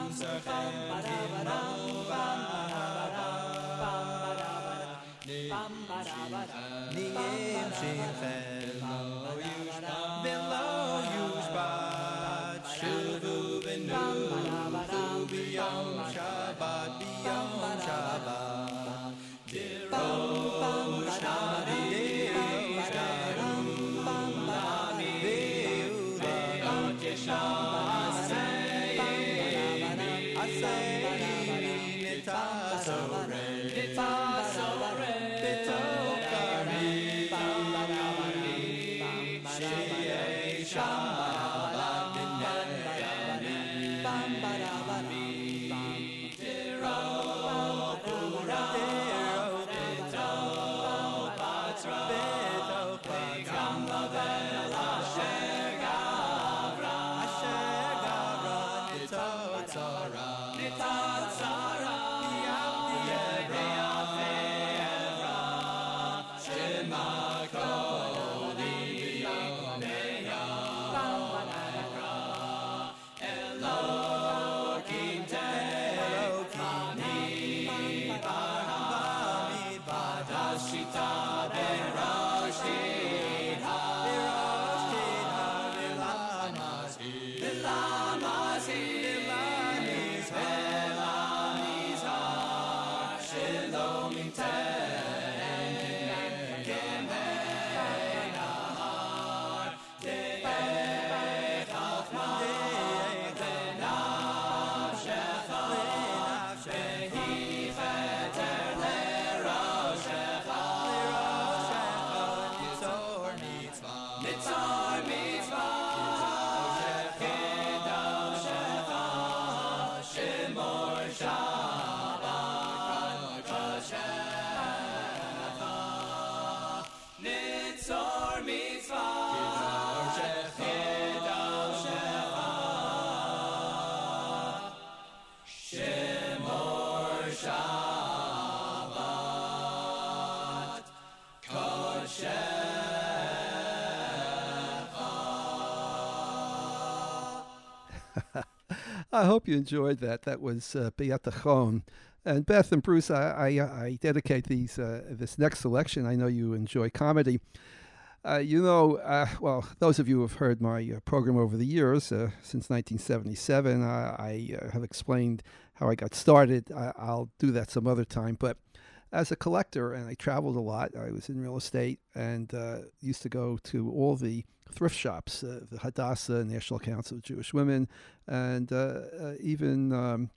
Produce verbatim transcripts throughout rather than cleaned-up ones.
I hope you enjoyed that. That was uh, Beatachon. And Beth and Bruce, I, I, I dedicate these uh, this next selection. I know you enjoy comedy. Uh, you know, uh, well, those of you who have heard my uh, program over the years, uh, since nineteen seventy-seven, I, I uh, have explained how I got started. I, I'll do that some other time. But as a collector, and I traveled a lot, I was in real estate and uh, used to go to all the thrift shops, uh, the Hadassah, National Council of Jewish Women, and uh, uh, even um,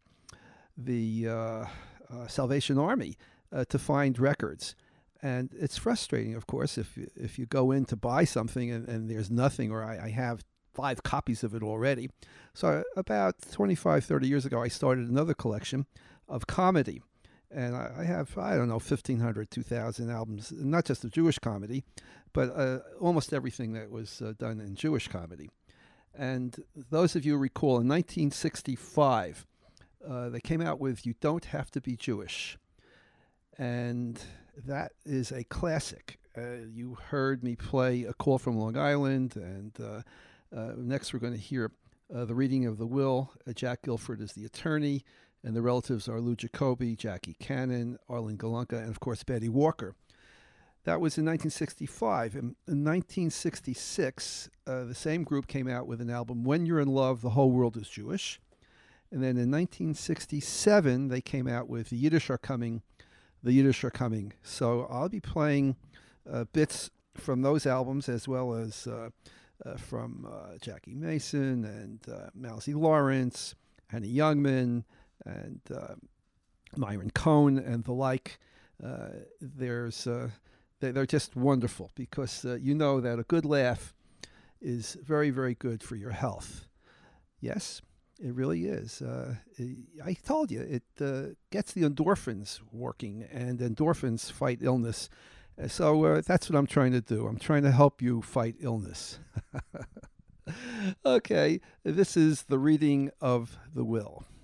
the uh, uh, Salvation Army uh, to find records. And it's frustrating, of course, if you, if you go in to buy something and, and there's nothing, or I, I have five copies of it already. So about twenty-five, thirty years ago, I started another collection of comedy. And I, I have, I don't know, fifteen hundred, two thousand albums, not just of Jewish comedy, but uh, almost everything that was uh, done in Jewish comedy. And those of you who recall, in nineteen sixty-five, uh, they came out with You Don't Have to Be Jewish. And that is a classic. Uh, you heard me play A Call from Long Island, and uh, uh, next we're going to hear uh, the reading of the will. Uh, Jack Guilford is the attorney, and the relatives are Lou Jacoby, Jackie Cannon, Arlen Galunka, and of course Betty Walker. That was in nineteen sixty-five. In, in nineteen sixty-six, uh, the same group came out with an album, When You're in Love, the Whole World is Jewish. And then in nineteen sixty-seven, they came out with The Yiddish Are Coming, The Yiddish Are Coming. So I'll be playing uh, bits from those albums, as well as uh, uh, from uh, Jackie Mason and uh, Mousie Lawrence, Henny Youngman, and uh, Myron Cohn and the like. Uh, there's uh, they're just wonderful because uh, you know that a good laugh is very, very good for your health. Yes, it really is. Uh, I told you, it uh, gets the endorphins working, and endorphins fight illness. So uh, that's what I'm trying to do. I'm trying to help you fight illness. Okay, this is the reading of the will.